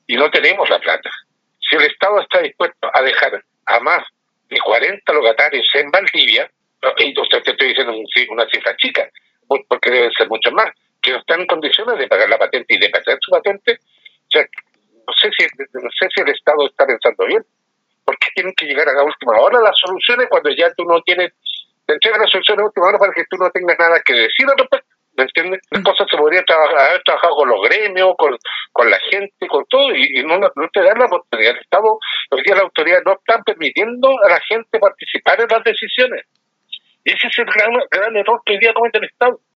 y no tenemos la plata. Si el Estado está dispuesto a dejar a más de 40 locatarios en Valdivia, entonces te estoy diciendo una cifra chica, porque deben ser muchos más, que no están en condiciones de pagar la patente y de perder su patente, o sea, no sé si el Estado está pensando bien. ¿Por qué tienen que llegar a la última hora las soluciones cuando ya tú no tienes, te entregan las soluciones a última hora para que tú no tengas nada que decir al respecto? ¿Me entiendes? Las cosas se podrían haber trabajado con los gremios, con la gente, con todo, y no te dan la oportunidad. El Estado, hoy día las autoridades no están permitiendo a la gente participar en las decisiones. Y ese es el gran error que hoy día comete el Estado.